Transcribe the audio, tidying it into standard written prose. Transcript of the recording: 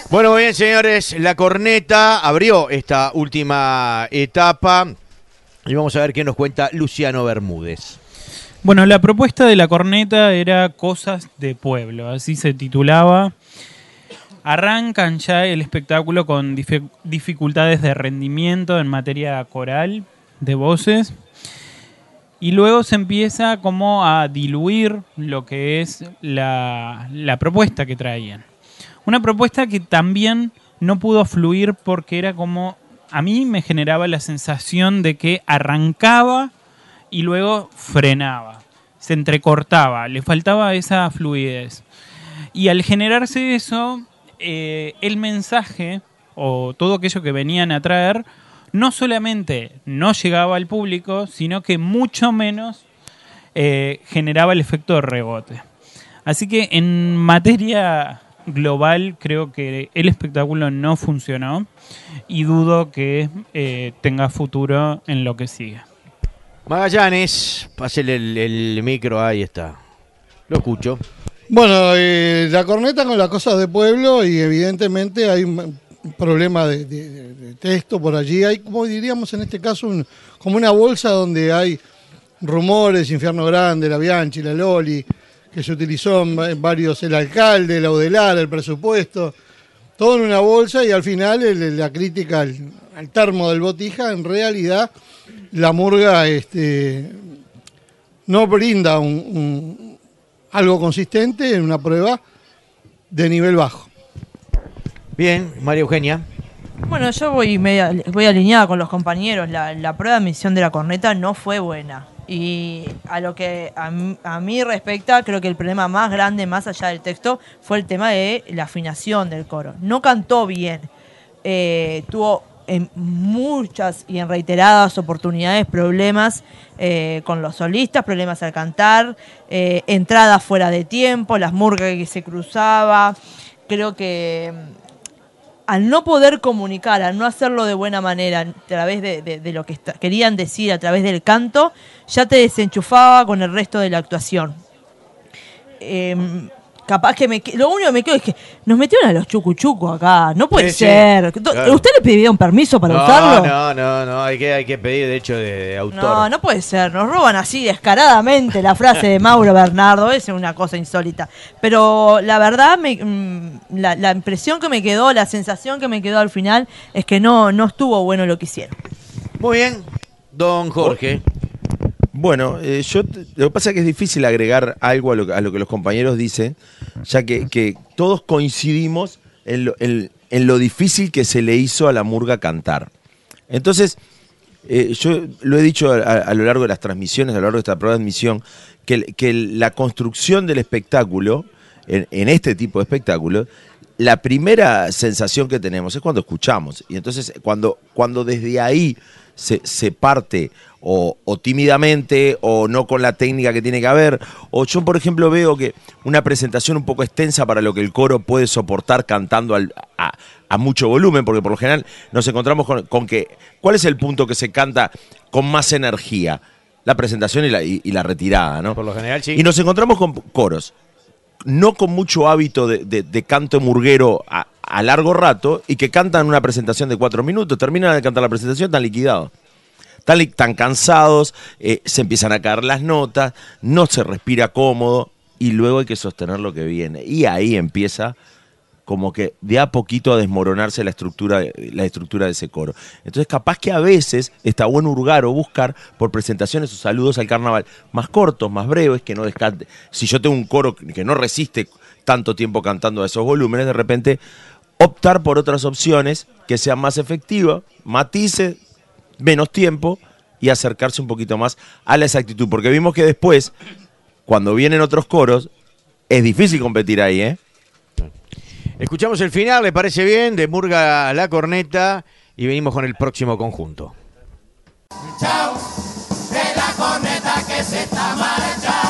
Bueno, muy bien, señores, la corneta abrió esta última etapa y vamos a ver qué nos cuenta Luciano Bermúdez. Bueno, la propuesta de la corneta era Cosas de Pueblo, así se titulaba. Arrancan ya el espectáculo con dificultades de rendimiento en materia coral, de voces, y luego se empieza como a diluir lo que es la propuesta que traían. Una propuesta que también no pudo fluir porque era como, a mí me generaba la sensación de que arrancaba y luego frenaba, se entrecortaba, le faltaba esa fluidez. Y al generarse eso, el mensaje o todo aquello que venían a traer no solamente no llegaba al público, sino que mucho menos generaba el efecto de rebote. Así que en materia global creo que el espectáculo no funcionó y dudo que tenga futuro en lo que sigue. Magallanes, pásele el micro, ahí está. Lo escucho. Bueno, la corneta con las cosas de pueblo y evidentemente hay un problema de texto por allí. Hay, como diríamos en este caso, como una bolsa donde hay rumores, Infierno Grande, la Bianchi, la Loli, que se utilizó en varios, el alcalde, la Udelar, el presupuesto, todo en una bolsa y al final la crítica al termo del Botija, en realidad la murga no brinda algo consistente en una prueba de nivel bajo. Bien, María Eugenia. Bueno, yo voy alineada con los compañeros. La prueba de admisión de la corneta no fue buena. Y a lo que a mí respecta, creo que el problema más grande, más allá del texto, fue el tema de la afinación del coro. No cantó bien. Tuvo en muchas y en reiteradas oportunidades problemas con los solistas, problemas al cantar, entradas fuera de tiempo, las murgas que se cruzaba. Creo que al no poder comunicar, al no hacerlo de buena manera, a través de lo que querían decir, a través del canto, ya te desenchufaba con el resto de la actuación. Capaz que lo único que me quedo es que nos metieron a los chucuchucos acá. No puede ser. Claro. ¿Usted le pidieron permiso para usarlo? No. Hay que pedir derecho de autor. No puede ser. Nos roban así descaradamente la frase de Mauro Bernardo. Es una cosa insólita. Pero la verdad, la impresión que me quedó, la sensación que me quedó al final es que no estuvo bueno lo que hicieron. Muy bien, don Jorge. Bueno, lo que pasa es que es difícil agregar algo a lo que los compañeros dicen, ya que todos coincidimos en lo difícil que se le hizo a la murga cantar. Entonces, yo lo he dicho a lo largo de las transmisiones, a lo largo de esta prueba de admisión, que la construcción del espectáculo, en este tipo de espectáculo, la primera sensación que tenemos es cuando escuchamos. Y entonces, cuando desde ahí se parte o tímidamente o no con la técnica que tiene que haber, o yo por ejemplo veo que una presentación un poco extensa para lo que el coro puede soportar cantando a mucho volumen, porque por lo general nos encontramos con que, ¿cuál es el punto que se canta con más energía? La presentación y la retirada, ¿no? Por lo general sí. Y nos encontramos con coros no con mucho hábito de canto murguero a largo rato y que cantan una presentación de 4 minutos, terminan de cantar la presentación tan liquidados, tan cansados, se empiezan a caer las notas, no se respira cómodo y luego hay que sostener lo que viene. Y ahí empieza como que de a poquito a desmoronarse la estructura de ese coro. Entonces capaz que a veces está bueno hurgar o buscar por presentaciones o saludos al carnaval más cortos, más breves, que no descante. Si yo tengo un coro que no resiste tanto tiempo cantando a esos volúmenes, de repente optar por otras opciones que sean más efectivas, matices, menos tiempo y acercarse un poquito más a la exactitud. Porque vimos que después, cuando vienen otros coros, es difícil competir ahí, ¿eh? Escuchamos el final, ¿le parece bien? De Murga la Corneta y venimos con el próximo conjunto. Chau, de la corneta que se está marchando.